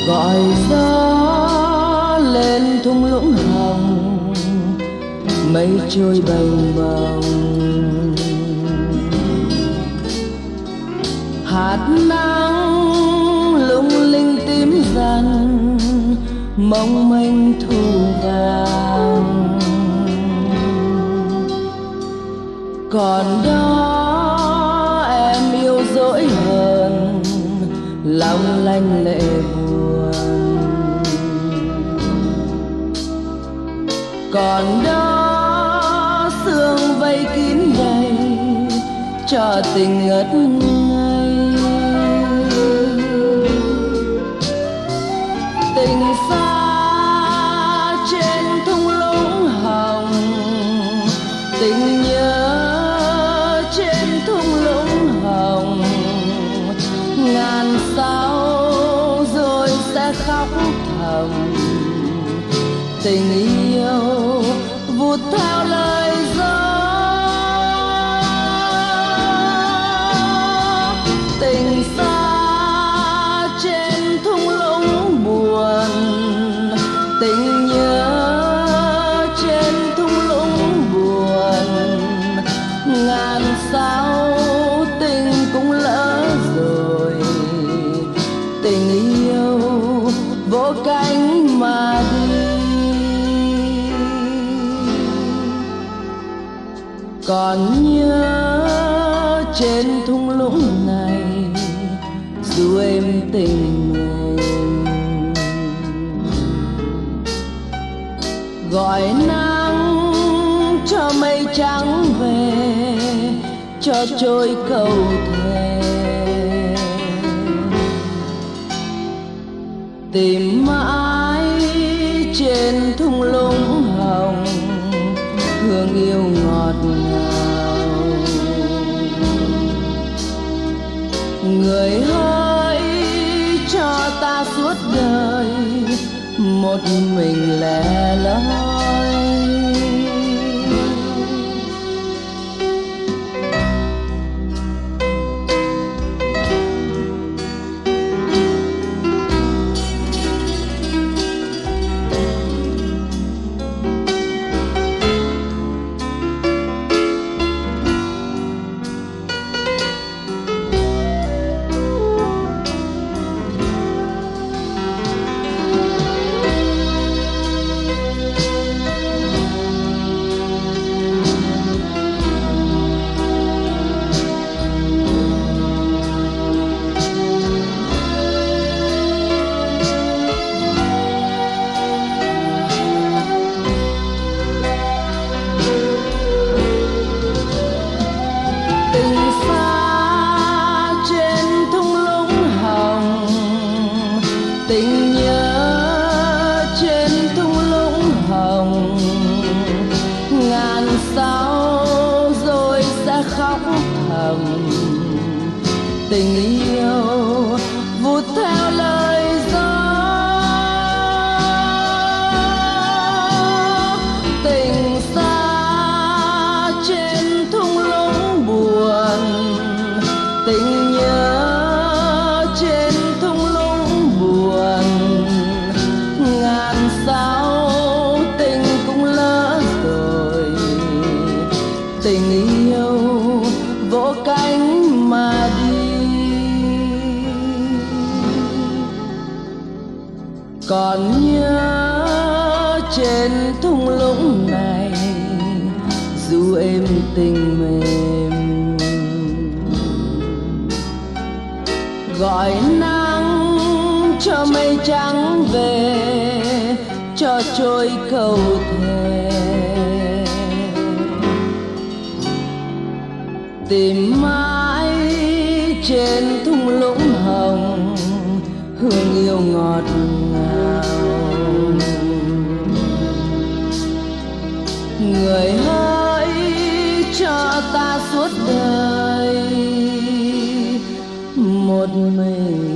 gọi gió lên thung lũng hồng, mây trôi bềnh bồng. Hạt nắng lung linh tím dần, mong manh thu vàng. Còn đó em yêu dỗi hờn, long lanh lệ buồn. Còn đó sương vây kín đầy cho tình ngất ngây. Tình xa trên thung lũng hồng, tình nhớ trên thung lũng hồng. Ngàn sao rồi sẽ khóc thầm, tình yêu vụt theo lời gió. Tình xa trên thung lũng buồn, tình nhớ trên thung lũng buồn. Ngàn sao tình cũng lỡ rồi, tình yêu vỗ cánh mà đi. Còn nhớ trên thung lũng này dù em tình mềm, gọi nắng cho mây trắng về, cho trôi câu thề. Tìm mãi trên thung lũng hồng, hương yêu ngọt ngào. Người hỡi cho ta suốt đời một mình lẻ loi. Tình nhớ trên thung lũng hồng, ngàn sao rồi sẽ khóc thầm, tình yêu vụt theo lời gió. Tình xa trên thung lũng buồn, tình nhớ trên thung lũng buồn. Ngàn sao tình cũng lỡ rồi, tình yêu vỗ cánh mà đi. Còn nhớ trên thung lũng này dù êm tình mềm, gọi nắng cho mây trắng về, cho trôi câu thề. Tìm mãi trên thung lũng hồng, hương yêu ngọt ngào. Người hỡi cho ta suốt đời một mình